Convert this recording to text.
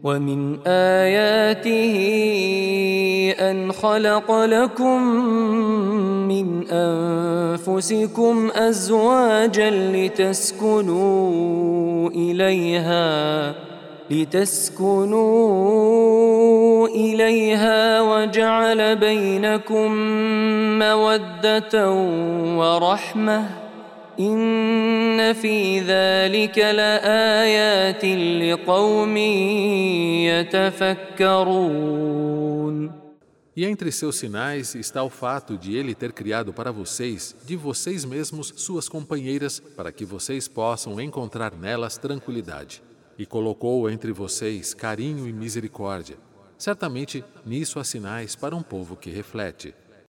ومن آياته أن خلق لكم من أنفسكم أزواجا لتسكنوا إليها وجعل بينكم مودة ورحمة إن في ذلك لآيات لقوم يتفكرون. E entre seus sinais está o fato de ele ter criado para vocês, de vocês mesmos, suas companheiras, para que vocês possam encontrar nelas tranquilidade. E colocou entre vocês carinho e misericórdia. Certamente, nisso há sinais para um povo que reflete.